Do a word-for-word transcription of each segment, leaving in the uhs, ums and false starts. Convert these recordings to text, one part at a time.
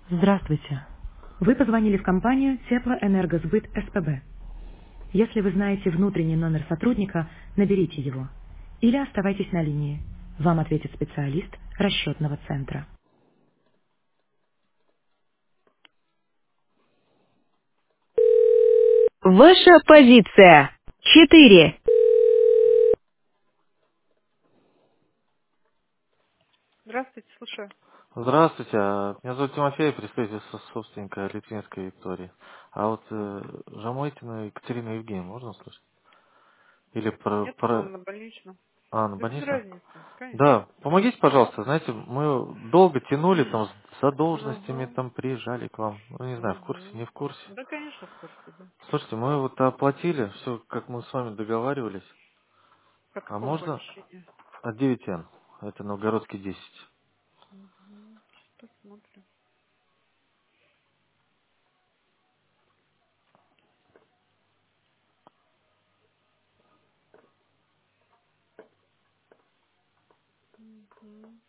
Здравствуйте. Вы позвонили в компанию Теплоэнергосбыт СПБ. Если вы знаете внутренний номер сотрудника, наберите его. Или оставайтесь на линии. Вам ответит специалист расчетного центра. Ваша позиция. Четыре. Здравствуйте, слушаю. Здравствуйте, а, меня зовут Тимофей, представитель со- собственника Литвинской Виктории. А вот э, Мгм. Жамотину Екатерину Евгеньевну можно слышать? Или про, Нет, она про... на больничном. А, на Да без больничном? разницы, конечно. Да, помогите, пожалуйста. Знаете, мы долго тянули там с задолженностями, Ага. там приезжали к вам. Ну, не знаю, в курсе, не Угу. в курсе. Да, конечно, в курсе, да. Слушайте, мы вот оплатили все, как мы с вами договаривались. По А какому можно помещению? от девять н? Это Новгородский десять. Угу. Сейчас посмотрим. Угу.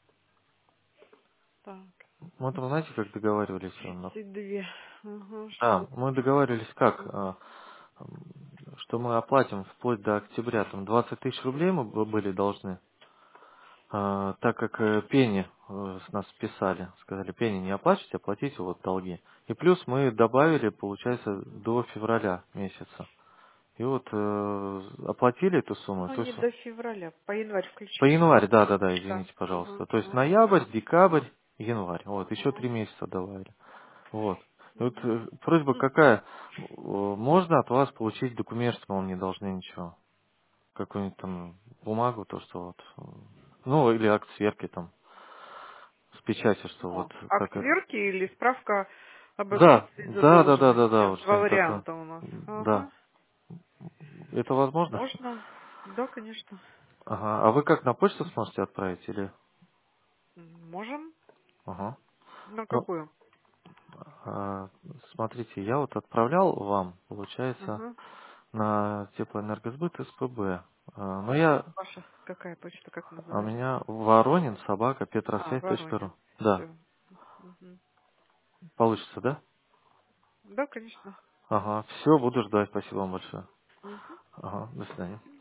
Так. Мы там, знаете, как договаривались? э, Тридцать две. Ага, А, что? мы договаривались как? а, м, Что мы оплатим вплоть до октября. Там двадцать тысяч рублей мы б- были должны. А, так как э, пени э, с нас списали. Сказали, пени не оплачивайте, оплатите вот долги. И плюс мы добавили, получается, до февраля месяца. И вот э, оплатили эту сумму. Ну, То не есть до февраля, по январь по включительно. январь, да, да, да, Да. извините, пожалуйста. Ага, То есть ага, ноябрь, декабрь, январь. Вот, еще три ага. месяца добавили. Вот. И вот Мгм. э, просьба Ну, какая? Э, Можно от вас получить документ, что мы вам не должны ничего? Какую-нибудь там бумагу, то, что вот... э, Ну, или акт сверки там, с печатью, что вот ну, акт так это... сверки или справка об Да, отсутствии да, да, да, да, да, задолженности. вот Два что-нибудь такое. варианта у нас. Да. Ага. Это возможно? Можно? Да, конечно. Ага. А вы как, на почту сможете отправить или... М, Можем. Ага. На Ну, какую? а, смотрите, я вот отправлял вам, получается, Ага. на теплоэнергосбыт СПБ. А, Но я, Ваша какая почта, как а у называется? меня Воронин, собака, А, петросвязь точка ру. Воронин. Да, Все. получится, да? Да, конечно. Ага, все, буду ждать, спасибо вам большое. Мгм. Ага, до свидания.